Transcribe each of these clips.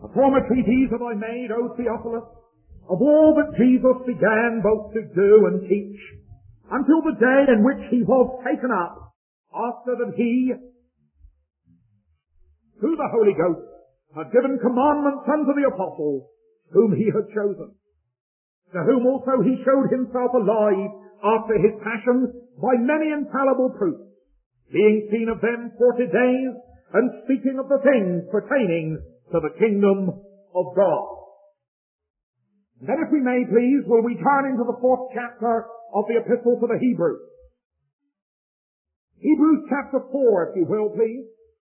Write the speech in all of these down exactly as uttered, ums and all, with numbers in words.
The former treatise have I made, O Theophilus, of all that Jesus began both to do and teach, until the day in which he was taken up, after that he, through the Holy Ghost, had given commandments unto the apostles, whom he had chosen, to whom also he showed himself alive after his passion by many infallible proofs, being seen of them forty days, and speaking of the things pertaining to the kingdom of God. And then, if we may please, will we turn into the fourth chapter of the Epistle to the Hebrews. Hebrews chapter four, if you will, please.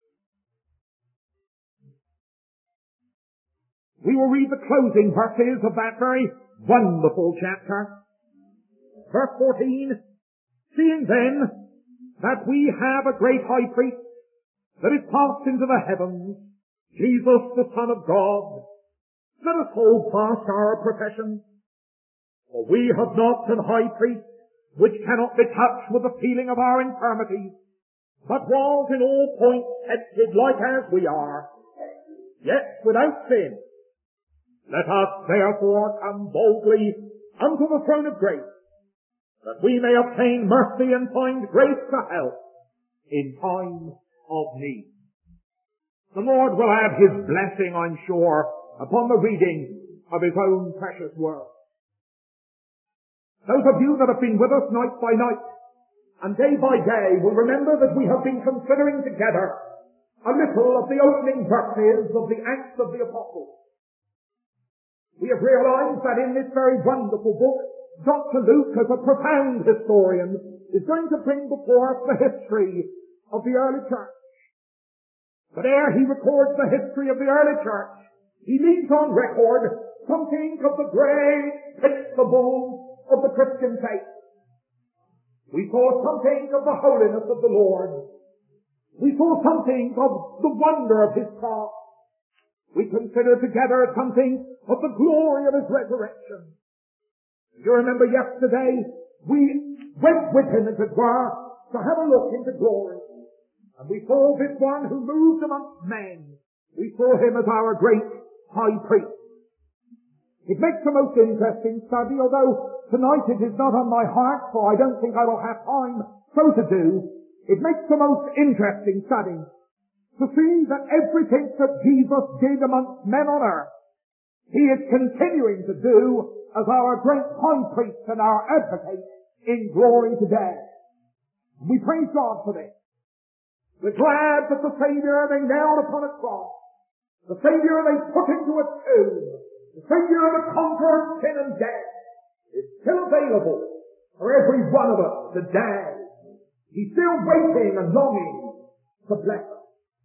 We will read the closing verses of that very wonderful chapter. Verse fourteen, seeing then that we have a great high priest that is passed into the heavens, Jesus the Son of God, let us hold fast our profession. For we have not an high priest which cannot be touched with the feeling of our infirmities, but was in all points tempted like as we are, yet without sin. Let us therefore come boldly unto the throne of grace, that we may obtain mercy and find grace to help in time of need. The Lord will add his blessing, I'm sure, upon the reading of his own precious word. Those of you that have been with us night by night and day by day will remember that we have been considering together a little of the opening verses of the Acts of the Apostles. We have realized that in this very wonderful book, Doctor Luke, as a profound historian, is going to bring before us the history of the early church. But ere he records the history of the early church, he leaves on record something of the great principles of the Christian faith. We saw something of the holiness of the Lord. We saw something of the wonder of his cross. We considered together something of the glory of his resurrection. You remember yesterday, we went with him, as it were, to have a look into glory. And we saw this one who moved amongst men. We saw him as our great high priest. It makes the most interesting study, although tonight it is not on my heart, for I don't think I will have time so to do. It makes the most interesting study to see that everything that Jesus did amongst men on earth, he is continuing to do as our great high priest and our advocate in glory today. We praise God for this. We're glad that the Savior they nailed upon a cross, the Savior they put into a tomb, the Savior that conquered sin and death, is still available for every one of us today. He's still waiting and longing to bless us.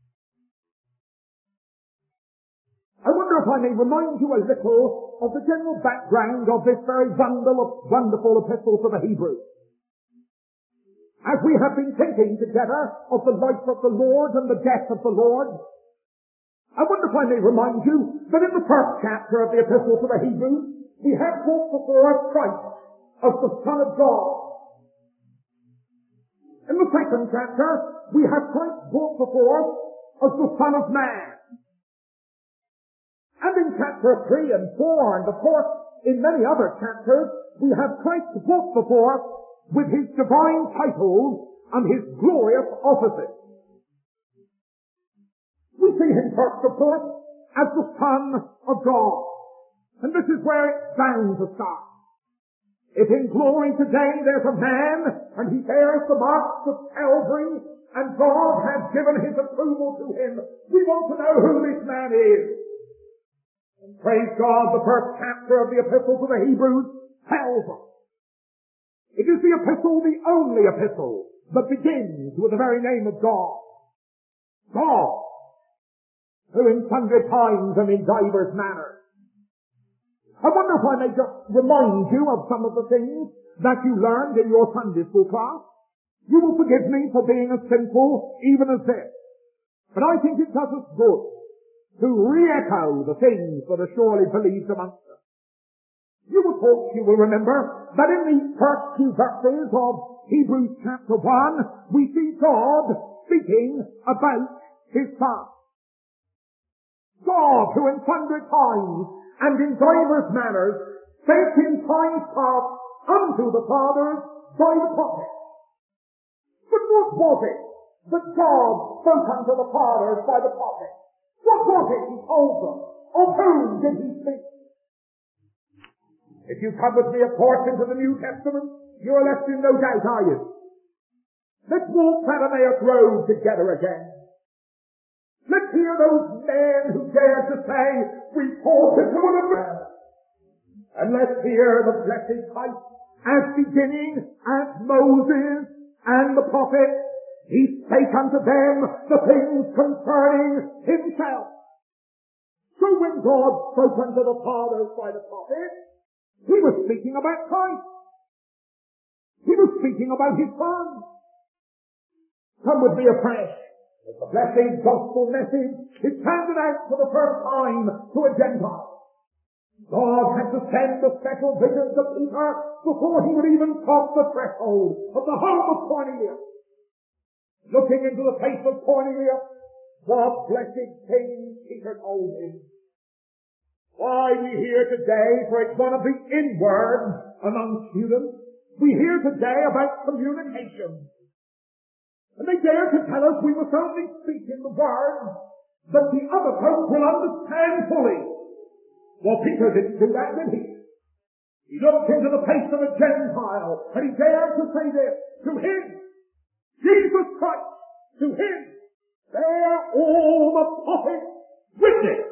I wonder if I may remind you a little of the general background of this very wonderful, wonderful epistle to the Hebrews. As we have been thinking together of the life of the Lord and the death of the Lord, I wonder if I may remind you that in the first chapter of the epistle to the Hebrews, we have brought before us Christ as the Son of God. In the second chapter, we have Christ brought before us as the Son of Man. And in chapter three and four, and of course in many other chapters, we have Christ brought before us with his divine titles and his glorious offices. We see him first, of course, as the Son of God. And this is where it's bound to start. If in glory today there's a man, and he bears the marks of Calvary, and God has given his approval to him, we want to know who this man is. And praise God, the first chapter of the epistle to the Hebrews tells us. It is the epistle, the only epistle, that begins with the very name of God. God, who in sundry times and in divers manners. I wonder if I may just remind you of some of the things that you learned in your Sunday school class. You will forgive me for being as simple even as this, but I think it does us good to re-echo the things that are surely believed amongst us. You will talk, you will remember, that in the first few verses of Hebrews chapter one, we see God speaking about his Son. God God who in sundry times and in divers manners spake in times past unto the fathers by the prophets. But what was it that God spoke unto the fathers by the prophets? What was it he told them? Of whom did he speak? If you come with me, of course, into the New Testament, you are left in no doubt, are you? Let's walk that Emmaus Road together again. Let's hear those men who dared to say, we fought it to one another. And let's hear the blessed Christ as beginning as Moses and the prophets. He spake unto them the things concerning himself. So when God spoke unto the fathers by the prophets, he was speaking about Christ. He was speaking about his Son. Come with me afresh. As the blessed gospel message is handed out for the first time to a Gentile. God had to send a special vision to Peter before he would even cross the threshold of the home of Cornelius. Looking into the face of Cornelius, what blessed things Peter told him. Why, we hear today, for it's one of the inwords among students, we hear today about communication. And they dare to tell us we must only speak in the words that the other folk will understand fully. Well, Peter didn't do that, did he? He looked into the face of a Gentile, and he dared to say this, to him, Jesus Christ, to him, bear all the prophets witness.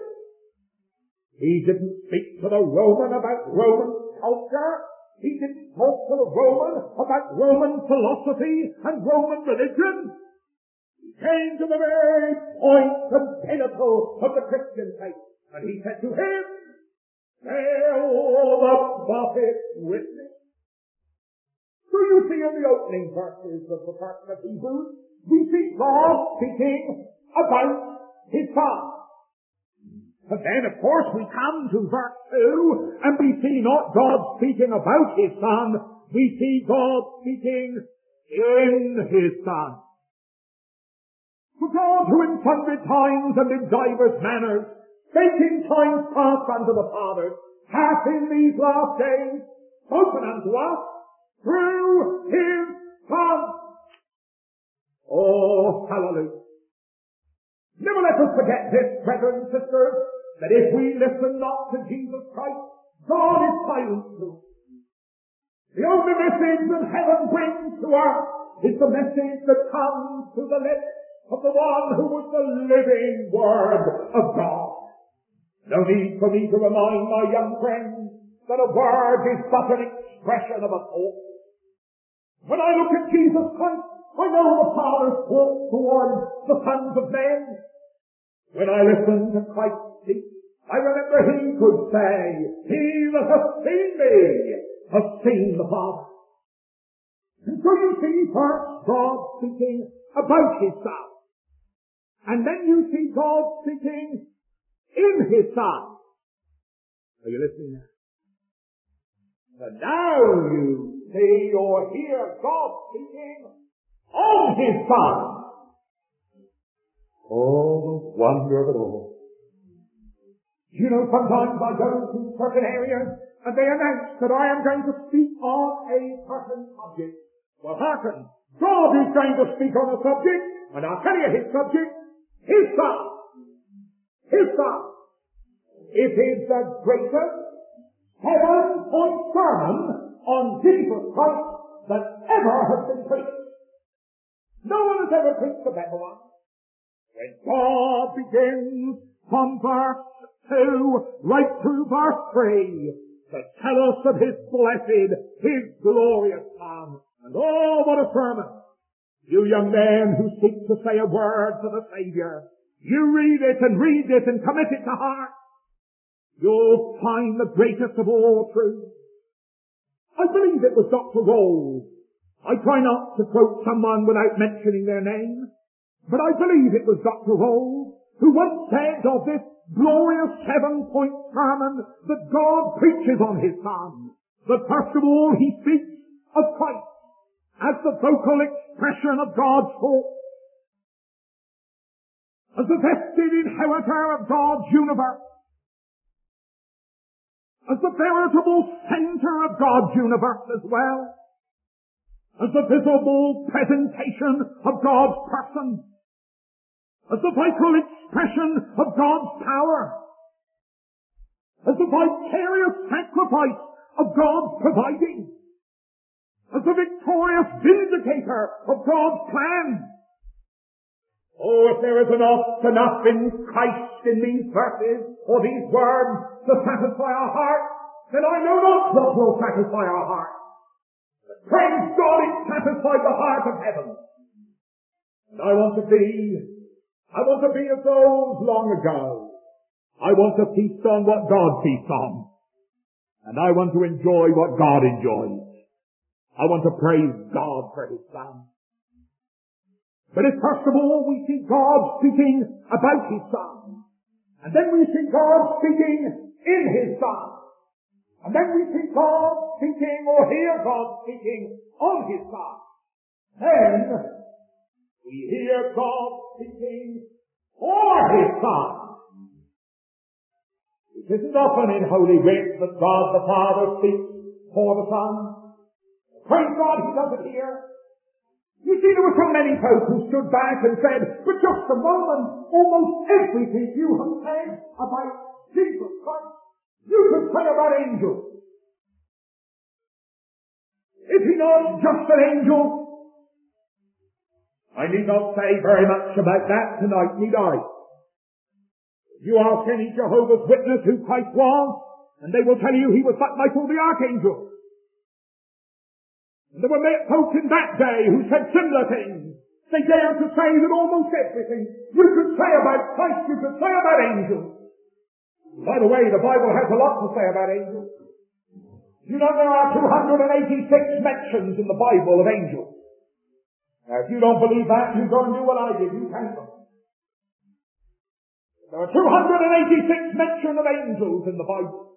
He didn't speak to the Roman about Roman culture. He didn't talk to the Roman about Roman philosophy and Roman religion. He came to the very point and pinnacle of the Christian faith. And he said to him, bear all the prophets witness. So you see in the opening verses of the first of Hebrews, we see God speaking about his Son. But then, of course, we come to verse two, and we see not God speaking about his Son, we see God speaking in his Son. For God, who in sundry times and in divers manners spake in times past unto the fathers, hath in these last days spoken unto us through his Son. Oh, hallelujah. Never let us forget this, brethren and sisters, that if we listen not to Jesus Christ, God is silent to us. The only message that heaven brings to us is the message that comes through the lips of the one who was the living Word of God. No need for me to remind my young friends that a word is but an expression of a thought. When I look at Jesus Christ, I know the Father's thought towards the sons of men. When I listen to Christ speak, I remember he could say, he that hath seen me hath seen the Father. And so you see first God speaking about his Son. And then you see God speaking in his Son. Are you listening now? And now you see or hear God speaking on his Son. Oh, the wonder of it all. You know, sometimes I go to certain areas and they announce that I am going to speak on a certain subject. Well, hearken, God is going to speak on a subject, and I'll tell you his subject, his Son. His Son. It is the greatest seven-point sermon on Jesus Christ that ever has been preached. No one has ever preached a better one. When God begins from verse two right through verse three to tell us of his blessed, his glorious Son. And oh, what a sermon! You young men who seek to say a word for the Savior, you read it and read it and commit it to heart. You'll find the greatest of all truths. I believe it was Doctor Rolls. I try not to quote someone without mentioning their name. But I believe it was Doctor Rolls who once said of this glorious seven-point sermon that God preaches on his Son, that first of all he speaks of Christ as the vocal expression of God's thought. as the vested inheritor of God's universe, as the veritable center of God's universe as well, as the visible presentation of God's person, as the vital expression of God's power, as the vicarious sacrifice of God's providing, as the victorious vindicator of God's plan. Oh, if there is enough, enough in Christ in these verses or these words to satisfy our hearts, then I know not what will satisfy our hearts. But praise God, it satisfies the heart of heaven. And I want to be, I want to be as those long ago. I want to feast on what God feasts on. And I want to enjoy what God enjoys. I want to praise God for His Son. But if first of all we see God speaking about His Son, and then we see God speaking in His Son, and then we see God speaking or hear God speaking on His Son, then we hear God speaking for His Son. It isn't often in Holy Writ that God the Father speaks for the Son. Praise God, He does it here. You see, there were so many folk who stood back and said, but just a moment, almost everything you have said about Jesus Christ, you could say about angels. Is He not just an angel? I need not say very much about that tonight, need I? You ask any Jehovah's Witness who Christ was, and they will tell you He was but Michael the Archangel. And there were folk in that day who said similar things. They dared to say that almost everything you could say about Christ, you could say about angels. By the way, the Bible has a lot to say about angels. You know there are two hundred eighty-six mentions in the Bible of angels. Now if you don't believe that, you go and do what I did, you count them. There are two hundred eighty-six mentions of angels in the Bible.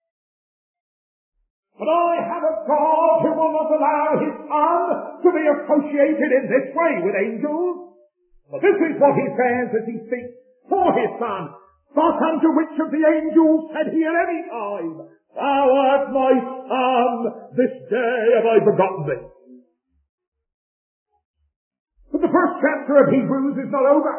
But I have a God who will not allow His Son to be associated in this way with angels. For this is what He says as He speaks for His Son. But unto which of the angels said He at any time, Thou art my Son, this day have I begotten thee. But the first chapter of Hebrews is not over.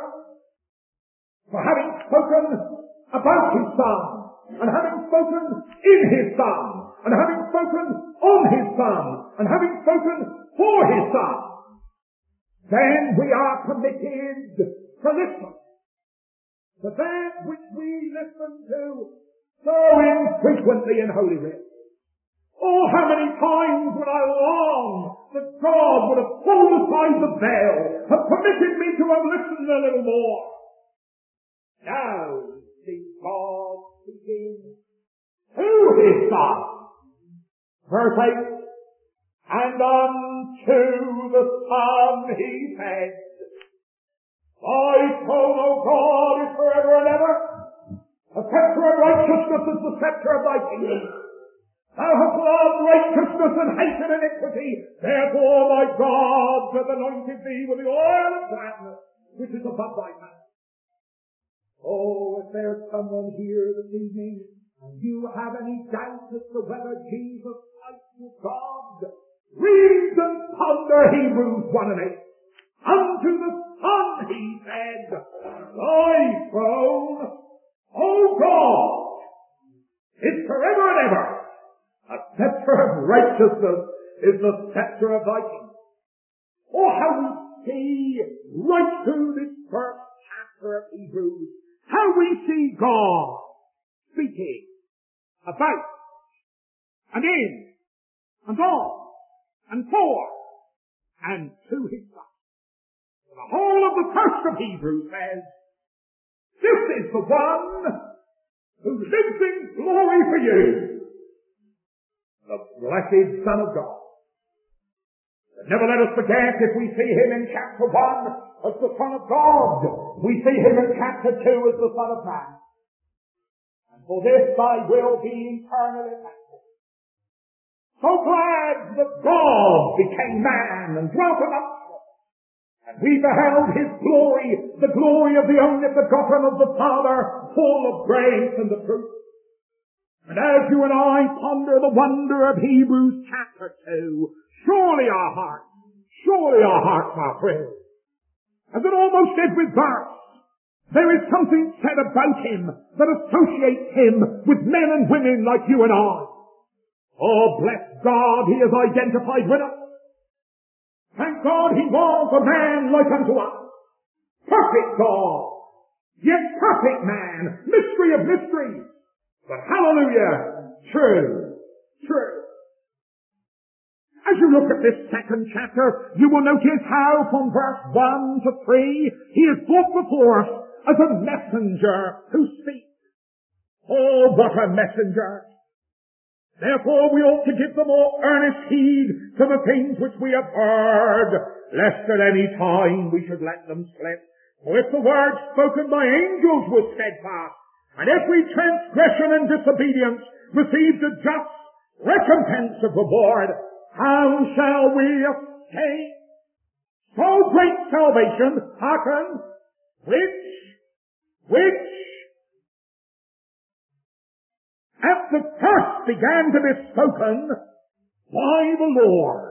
For having spoken about His Son, and having spoken in His Son, and having spoken on His Son, and having spoken for His Son, then we are permitted to listen to that which we listen to so infrequently in Holy Writ. Oh, how many times would I long that God would have pulled aside the veil and permitted me to have listened a little more. Now we see God speaking to His Son. Verse eight, and unto the Son He said, Thy throne, O God, is forever and ever. A scepter of righteousness is the scepter of Thy kingdom. Thou hast loved righteousness and hated iniquity. Therefore, my God hath anointed Thee with the oil of gladness, which is above Thy mouth. Oh, if there's someone here this evening, and you have any doubt as to whether Jesus Christ is God, read and ponder Hebrews one and eight. Unto the Son He said, Thy throne, O God, is forever and ever. A scepter of righteousness is the scepter of Thy kingdom. Oh, how we see right through this first chapter of Hebrews, how we see God speaking about and in and on and for and to His Son. The whole of the first of Hebrews says, this is the one who lives in glory for you, the blessed Son of God. But never let us forget, if we see Him in chapter one as the Son of God, we see Him in chapter two as the Son of Man. And for this I will be eternally thankful. So glad that God became man and dwelt amongst us, And we beheld his glory, the glory of the only begotten of the Father, full of grace and of truth. And as you and I ponder the wonder of Hebrews chapter two, surely our hearts, surely our hearts are thrilled. As in almost every verse, there is something said about him that associates him with men and women like you and I. Oh, bless God, he is identified with us. Thank God he was a man like unto us. Perfect God, yet perfect man, mystery of mysteries. But hallelujah, true, true. As you look at this second chapter, you will notice how from verse one to three, he is brought before us as a messenger who speaks. Oh, what a messenger! Therefore we ought to give the more earnest heed to the things which we have heard, lest at any time we should let them slip. For if the word spoken by angels was steadfast, and every transgression and disobedience received a just recompense of reward, how shall we escape so great salvation, hearken, which, which at the first began to be spoken by the Lord.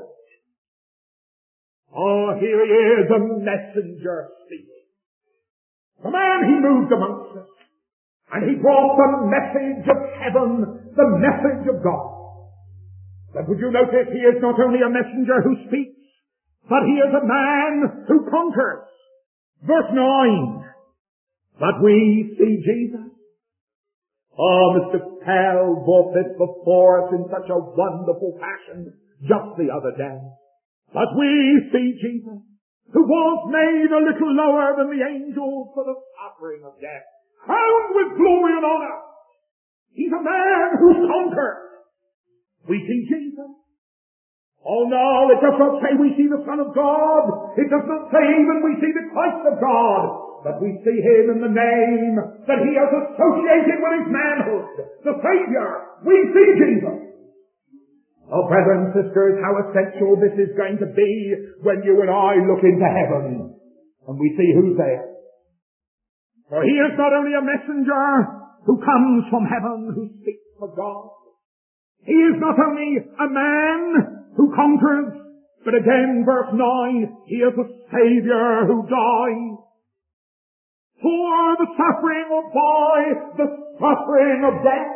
Oh, here he is, a messenger speaking. The man, he moved amongst us, and he brought the message of heaven, the message of God. But would you notice he is not only a messenger who speaks, but he is a man who conquers. Verse nine, but we see Jesus. Oh, Mister Pell brought this before us in such a wonderful fashion just the other day. But we see Jesus, who was made a little lower than the angels for the suffering of death, crowned with glory and honor. He's a man who's conquered. We see Jesus. Oh no, it does not say we see the Son of God. It does not say even we see the Christ of God. But we see him in the name that he has associated with his manhood, the Savior. We see Jesus. Oh, brethren and sisters, how essential this is going to be when you and I look into heaven and we see who's there. For he is not only a messenger who comes from heaven, who speaks for God. He is not only a man who conquers, but again, verse nine, he is a Savior who dies for the suffering or by the suffering of death.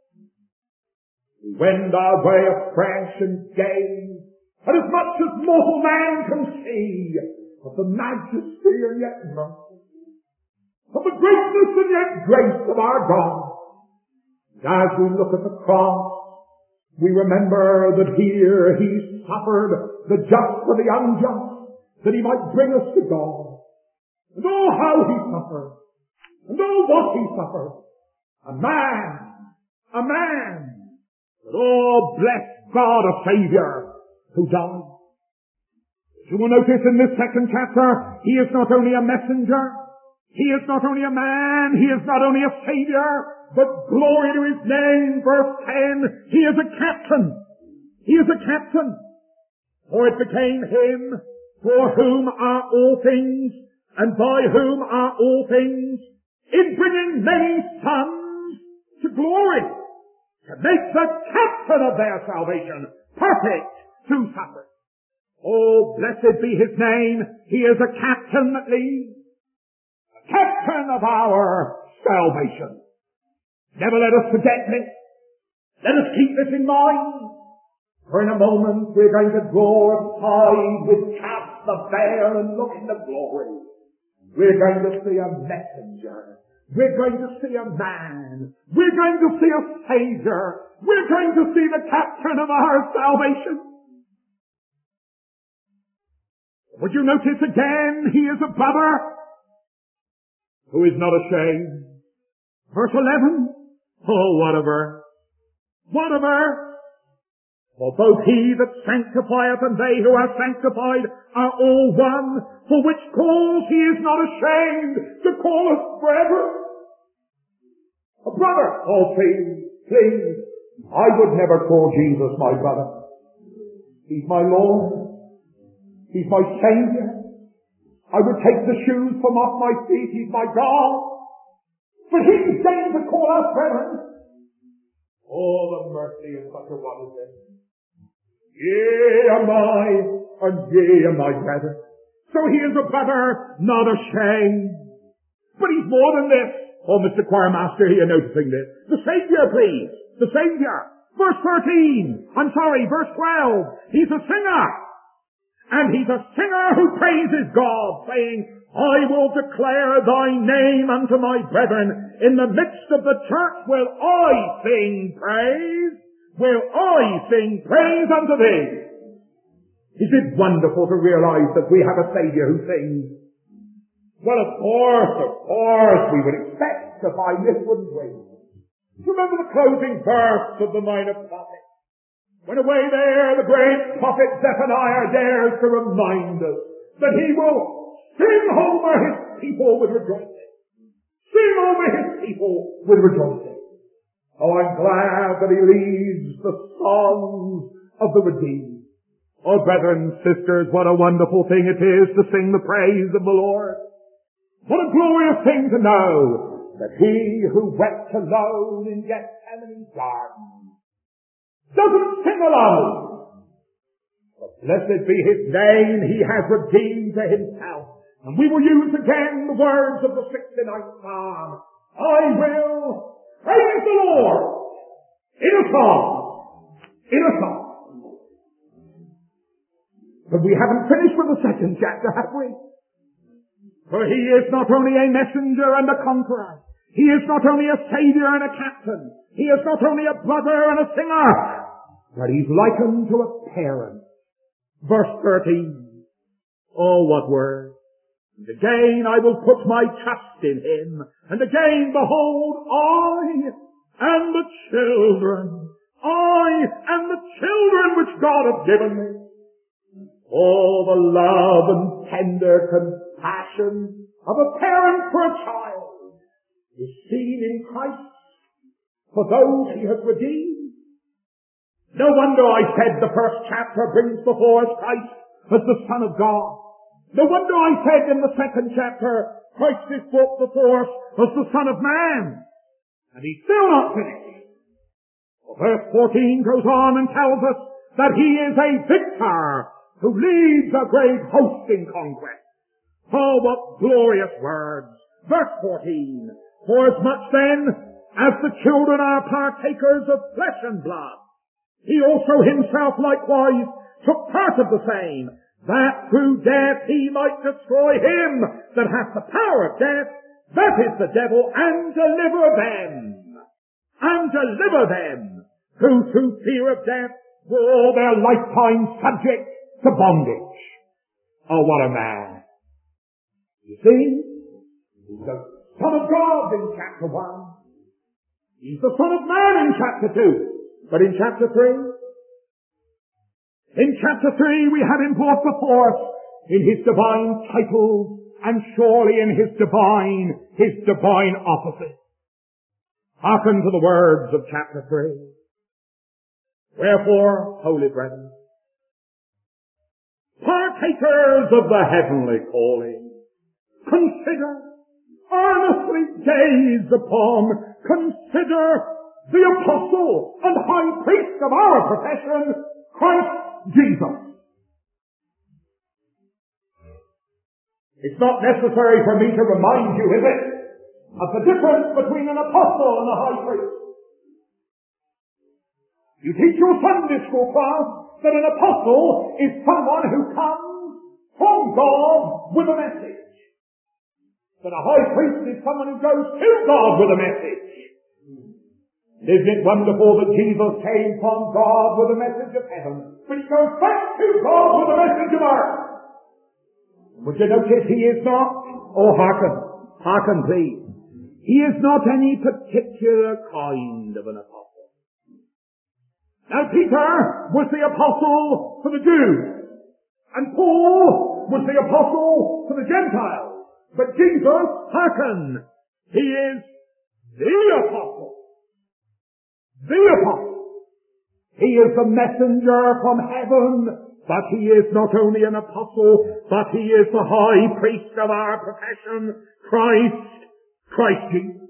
We wend our way afresh and gaze at as much as mortal man can see of the majesty and yet mercy, of the greatness and yet grace of our God. And as we look at the cross, we remember that here he suffered the just for the unjust, that he might bring us to God. And oh, how he suffered. And oh, what he suffered. A man. A man. But oh, bless God, a Savior who died. You will notice in this second chapter, he is not only a messenger, he is not only a man, he is not only a Savior, but glory to his name, verse ten, he is a captain. He is a captain. For it became him for whom are all things, and by whom are all things, in bringing many sons to glory, to make the captain of their salvation perfect through suffering. Oh, blessed be his name. He is a captain that leads, a captain of our salvation. Never let us forget this. Let us keep this in mind. For in a moment we're going to draw aside with cast the veil and look into glory. We're going to see a messenger. We're going to see a man. We're going to see a Savior. We're going to see the captain of our salvation. Would you notice again, he is a brother who is not ashamed. Verse eleven. Oh, what a verse. What a verse. For both he that sanctifieth and they who are sanctified are all one, for which cause he is not ashamed to call us brethren. A brother. Oh, please, please. I would never call Jesus my brother. He's my Lord. He's my Savior. I would take the shoes from off my feet. He's my God. But He's deigned to call us brethren. Oh, the mercy of such a one as this. Ye are my, and ye are my brethren. So He is a brother, not ashamed. But He's more than this. Oh, Mister Choirmaster, you're noticing this. The Savior, please. The Savior. Verse thirteen. I'm sorry, verse twelve. He's a singer. And He's a singer who praises God, saying, I will declare Thy name unto my brethren. In the midst of the church will I sing praise. Will I sing praise unto Thee. Is it wonderful to realize that we have a Savior who sings? Well, of course, of course, we would expect to find this, wouldn't we? Remember the closing verse of the Minor Prophet. When away there, the great prophet Zephaniah dares to remind us that he will sing over his people with rejoicing. Sing over his people with rejoicing. Oh, I'm glad that he leads the songs of the redeemed. Oh, brethren, sisters, what a wonderful thing it is to sing the praise of the Lord. What a glorious thing to know that He who wept alone in Gethsemane's garden doesn't sing alone. But blessed be His name, He has redeemed to Himself. And we will use again the words of the sixty-ninth Psalm. I will praise the Lord in a song. In a song. But we haven't finished with the second chapter, have we? For He is not only a messenger and a conqueror. He is not only a savior and a captain. He is not only a brother and a singer. But He's likened to a parent. Verse thirteen. Oh, what words. And again I will put my trust in Him. And again, behold, I and the children. I and the children which God hath given me. Oh, the love and tender compassion of a parent for a child is seen in Christ for those He has redeemed. No wonder I said the first chapter brings before us Christ as the Son of God. No wonder I said in the second chapter Christ is brought before us as the Son of Man. And He's still not finished. Well, verse fourteen goes on and tells us that He is a victor who leads a great host in conquest. Oh, what glorious words. Verse fourteen. For as much then as the children are partakers of flesh and blood, He also Himself likewise took part of the same, that through death He might destroy him that hath the power of death, that is the devil, and deliver them, and deliver them who through fear of death were all their lifetime subject to bondage. Oh, what a man. You see, He's the Son of God in chapter one. He's the Son of Man in chapter two. But in chapter three, in chapter three we have Him brought before us in His divine titles and surely in His divine, His divine offices. Hearken to the words of chapter three. Wherefore, holy brethren, partakers of the heavenly calling, consider, earnestly gaze upon, consider the apostle and high priest of our profession, Christ Jesus. It's not necessary for me to remind you, is it, of the difference between an apostle and a high priest. You teach your Sunday school class that an apostle is someone who comes from God with a message. That a high priest is someone who goes to God with a message. Isn't it wonderful that Jesus came from God with a message of heaven, but He goes back to God with a message of earth? Would you notice He is not, oh hearken, hearken please, He is not any particular kind of an apostle. Now Peter was the apostle for the Jews, and Paul was the apostle for the Gentiles. But Jesus, hearken, He is the apostle. The apostle. He is the messenger from heaven But he is not only an apostle, but he is the high priest of our profession, Christ, Christ Jesus.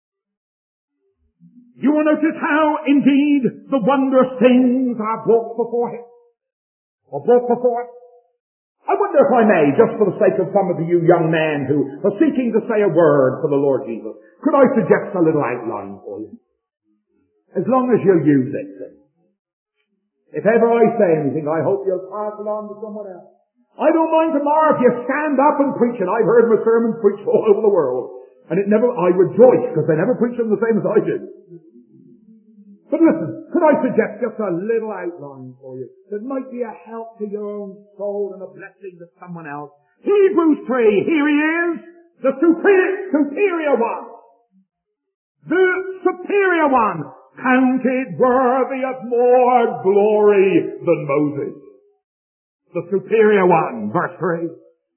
You will notice how, indeed, the wondrous things are brought before him, or brought before us. I wonder if I may, just for the sake of some of you young men who are seeking to say a word for the Lord Jesus, could I suggest a little outline for you? As long as you use it. If ever I say anything, I hope you'll pass it on to someone else. I don't mind tomorrow if you stand up and preach it. I've heard my sermons preached all over the world. And it never, I rejoice because they never preach them the same as I did. But listen, could I suggest just a little outline for you that might be a help to your own soul and a blessing to someone else? Hebrews three, here he is, the superior, superior one. The superior one, counted worthy of more glory than Moses. The superior one, verse three.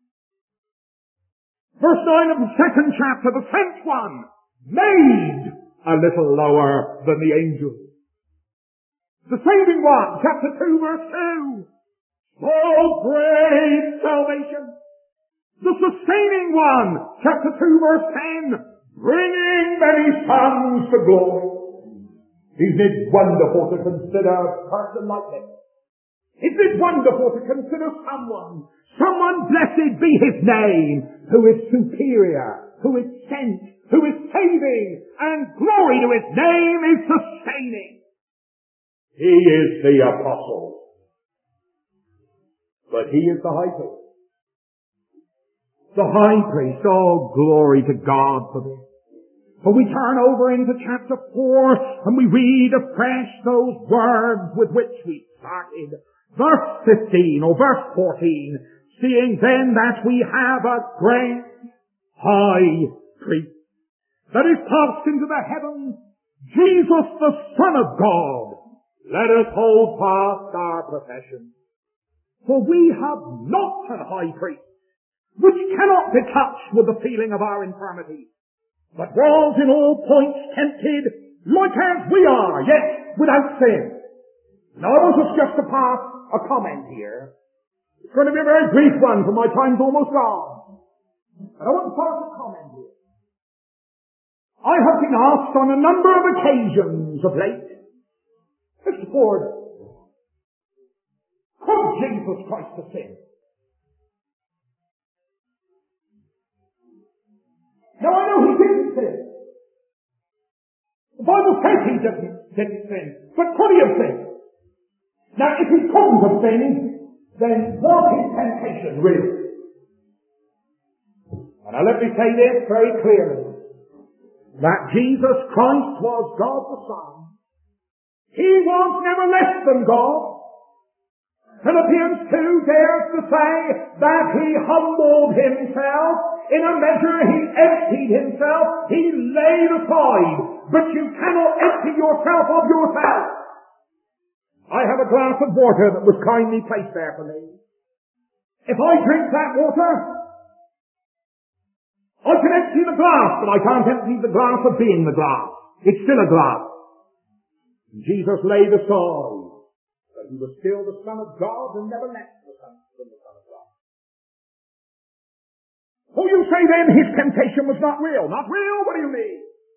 Verse nine of the second chapter, the tenth one, made a little lower than the angels. The saving one, chapter two, verse two. Oh, great salvation. The sustaining one, chapter two, verse ten. Bringing many sons to glory. Isn't it wonderful to consider a person like this? Isn't it wonderful to consider someone, someone blessed be his name, who is superior, who is sent, who is saving, and glory to his name is sustaining. He is the apostle. But he is the high priest. The high priest. Oh, glory to God for this. For we turn over into chapter four and we read afresh those words with which we started. Verse fifteen or verse fourteen. Seeing then that we have a great high priest that is passed into the heavens, Jesus the Son of God, let us hold fast our profession. For we have not a high priest which cannot be touched with the feeling of our infirmities, but was in all points tempted like as we are, yet without sin. Now I want us just to pass a comment here. It's going to be a very brief one, for my time's almost gone. But I want to pass a comment here. I have been asked on a number of occasions of late, Mister Ford, could Jesus Christ have sinned? Now I know he didn't sin. The Bible says he didn't, didn't sin. But could he have sinned? Now if he couldn't have sinned, then was his temptation real? And now let me say this very clearly. That Jesus Christ was God the Son. He was never less than God. Philippians two dares to say that he humbled himself. In a measure he emptied himself. He laid aside. But you cannot empty yourself of yourself. I have a glass of water that was kindly placed there for me. If I drink that water, I can empty the glass, but I can't empty the glass of being the glass. It's still a glass. Jesus laid aside, but he was still the Son of God and never less the Son, than the Son of God. Oh, you say then his temptation was not real. Not real? What do you mean?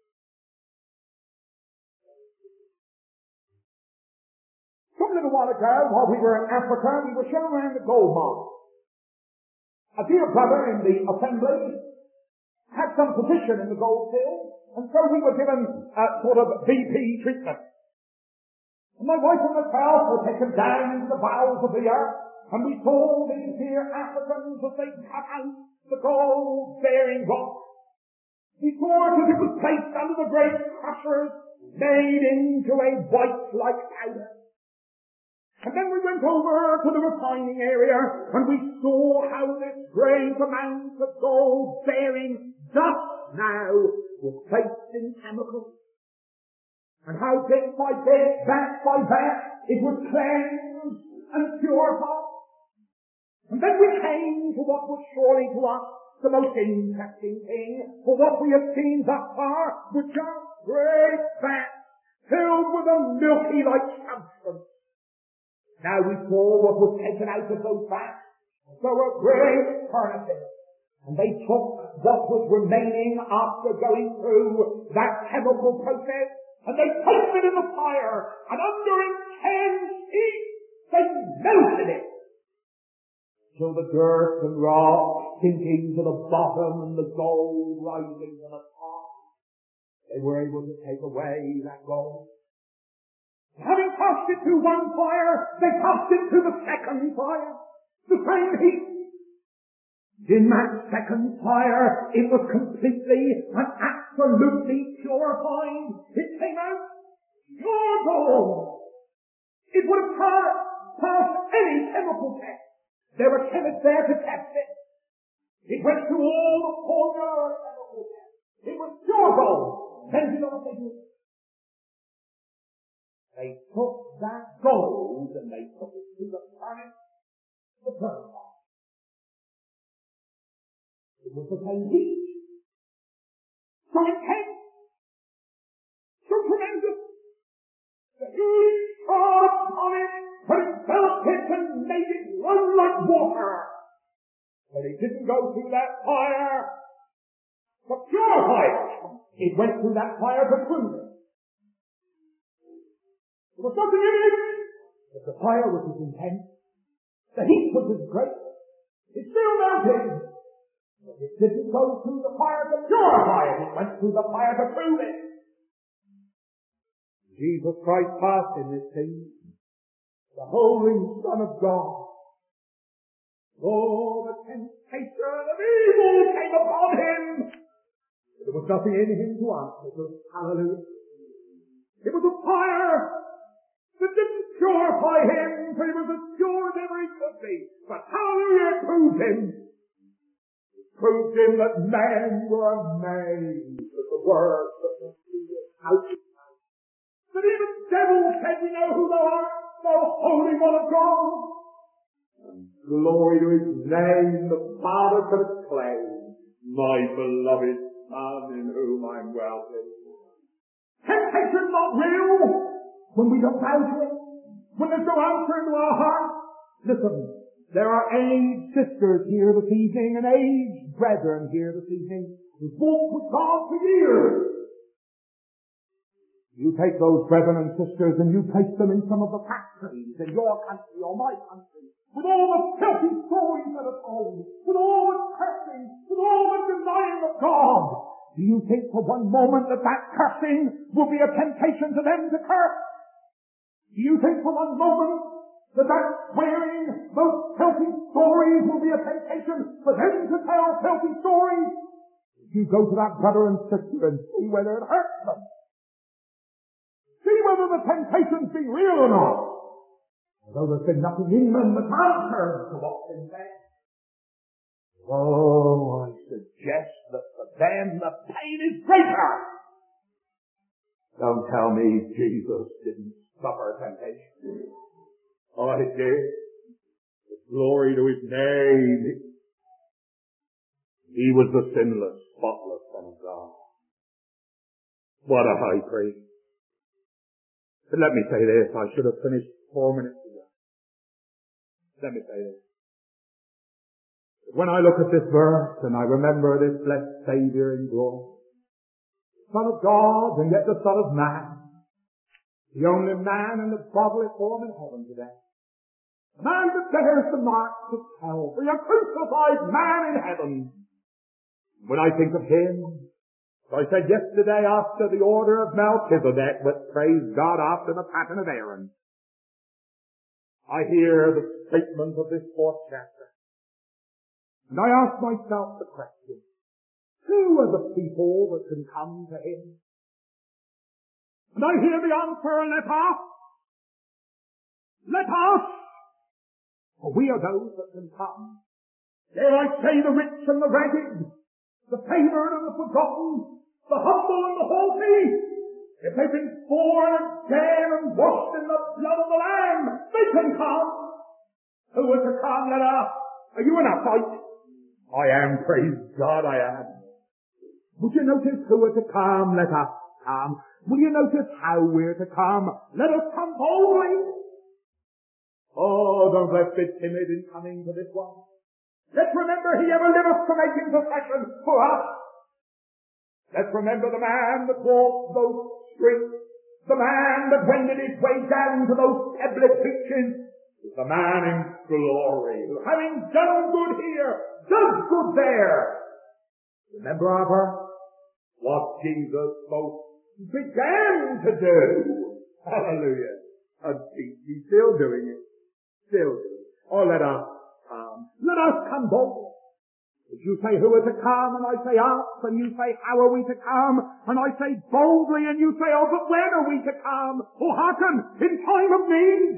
Some little while ago, while we were in Africa, we were shown around the gold mine. A dear brother in the assembly had some position in the gold field, and so we were given a sort of V P treatment. And my wife and myself were taken down into the bowels of the earth, and we saw these dear Africans as they cut out the gold-bearing rock. We saw it as it was placed under the great crushers, made into a white-like powder. And then we went over to the refining area, and we saw how this great amount of gold-bearing dust now was placed in chemicals. And how bit by bit, bat by bat, it was cleansed and purified. And then we came to what was surely to us the most interesting thing, for what we have seen thus far was just great vats filled with a milky-like substance. Now we saw what was taken out of those vats. There were great furnaces. And they took what was remaining after going through that chemical process, and they placed it in the fire, and under intense heat, they melted it. So the dirt and rock sinking to the bottom and the gold rising to the top, they were able to take away that gold. Having passed it through one fire, they passed it through the second fire. The same heat. In that second fire, it was completely and absolutely purified. It came out pure gold. It would have passed any chemical test. There were chemists there to test it. It went through all the formula of chemical tests. It was pure gold. Then you know what they did? They took that gold and they took it to the furnace, the burn box. It was the same heat. So intense. So tremendous. The heat poured upon it, but it enveloped it and made it run like water. But it didn't go through that fire to purify it. It went through that fire to prove it. There was nothing in it, but the fire was as intense. The heat was as great. It still melted. But it didn't go through the fire to purify it. It went through the fire to prove it. Jesus Christ passed in this thing. The Holy Son of God. Oh, the temptation of evil came upon him. There was nothing in him to answer to. Hallelujah. It was a fire that didn't purify him, for he was as pure as ever he could be. But hallelujah, it proved him. It proved him that men were amazed at the words that proceeded out of his mouth. That even devils said, "We know who thou art, thou Holy One of God." And glory to his name, the Father could exclaim, "My beloved Son, in whom I'm well pleased." Temptation's not real when we don't bow to it, when there's no answer into our heart. Listen, there are aged sisters here this evening and aged brethren here this evening who've walked with God for years. You take those brethren and sisters and you place them in some of the factories in your country or my country, with all the filthy stories that are told, with all the cursing, with all the denying of God. Do you think for one moment that that cursing will be a temptation to them to curse? Do you think for one moment that that swearing, those filthy stories will be a temptation for them to tell filthy stories? You go to that brother and sister and see whether it hurts them. See whether the temptations be real or not. Although there's been nothing in them that answers to what's in there. Oh, I suggest that for them the pain is greater. Don't tell me Jesus didn't suffer temptation. Oh, he did. Glory to his name. He was the sinless, spotless Son of God. What a high priest. But let me say this, I should have finished four minutes ago. Let me say this. When I look at this verse and I remember this blessed Saviour in glory, Son of God and yet the Son of Man, the only man in the bodily form in heaven today, the man that bears the marks of Calvary, a crucified man in heaven. When I think of him, I said yesterday after the order of Melchizedek, but praise God after the pattern of Aaron, I hear the statement of this fourth chapter. And I ask myself the question, who are the people that can come to him? And I hear the answer, let us. Let us. For we are those that can come. Dare I say the rich and the ragged, the favoured and the forgotten, the humble and the haughty, if they've been born again and washed in the blood of the Lamb, they can come. Who is to come? Let us. Are you in a fight? I am, praise God, I am. Would you notice who are to come? Let us come. Will you notice how we're to come? Let us come boldly. Oh, don't let's be timid in coming to this one. Let's remember he ever liveth to make intercession for us. Let's remember the man that walked those streets, the man that wended his way down to those pebbly beaches, is the man in glory who, having done good here, does good there. Remember, Arthur, what Jesus both began to do. Hallelujah. And he, he's still doing it. Still doing it. Oh, let us come. Let us come boldly. If you say, who are to come? And I say, us. And you say, how are we to come? And I say, boldly. And you say, oh, but when are we to come? Oh, hearken, in time of need.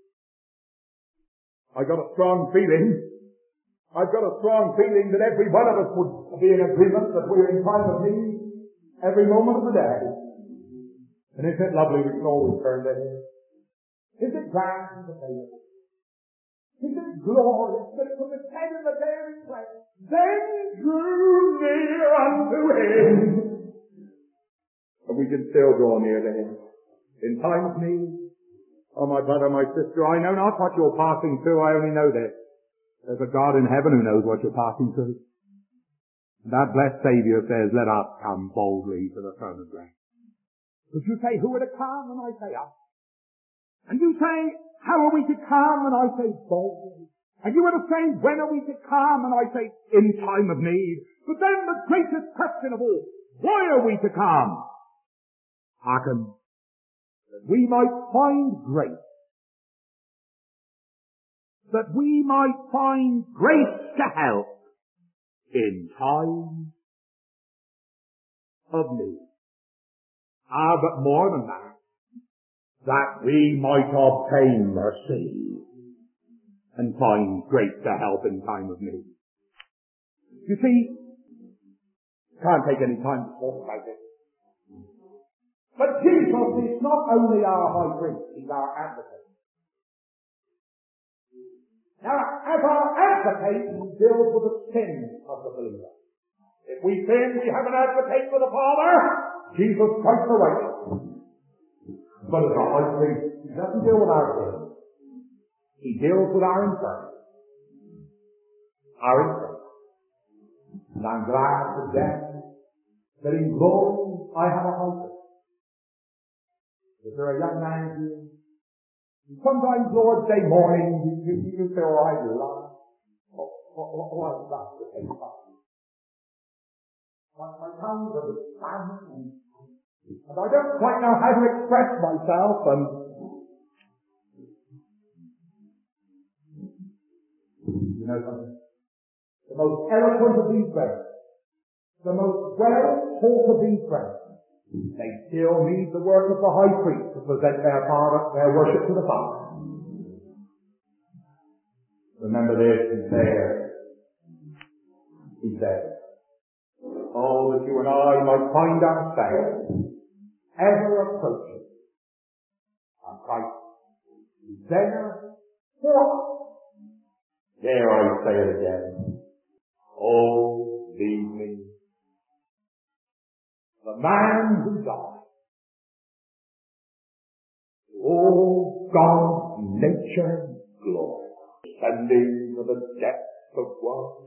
I got a strong feeling. I've got a strong feeling that every one of us would be in agreement that we're in time of need every moment of the day. And isn't it lovely we can always turn to Him? Is it grand to say it? Is it glorious that from the head of the daily flesh, then drew near unto Him? And we can still draw near to Him in time of need. Oh, my brother, my sister, I know not what you're passing through, I only know this. There's a God in heaven who knows what you're passing through. And that blessed Saviour says, let us come boldly to the throne of grace. But you say, who are to come? And I say, us. And you say, how are we to come? And I say, boldly. And you are to say, when are we to come? And I say, in time of need. But then the greatest question of all, why are we to come? Hearken, that we might find grace. That we might find grace to help in time of need. Ah, but more than that, that we might obtain mercy and find grace to help in time of need. You see, can't take any time to talk about this. But Jesus is not only our high priest, He's our advocate. Now, as our advocate, He deals with the sin of the believer. If we sin, we have an advocate with the Father, Jesus Christ the righteous. But as a high priest, He doesn't deal with our sin. He deals with our infirmity. Our infirmity. And I'm glad today that in glory I have a high priest. Is there a young man here? Sometimes, Lord's Day morning, you, you, you say, oh, I love. Oh, oh, oh, oh, I love to take coffee. My, my tongue's a bit silent, and, and I don't quite know how to express myself, and you know something? The most eloquent of these friends, the most well-taught of these friends, they still need the work of the high priest to present their Father, their worship to the Father. Remember this, He's there. He's there. Oh, that you and I might find ourselves ever approaching our Christ. He's there for us. There I say it again. Oh, leave me. The man who died. Oh, God's nature glory, descending to the depths of woe.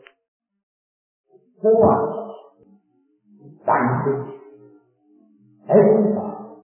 For us, vanquish every time.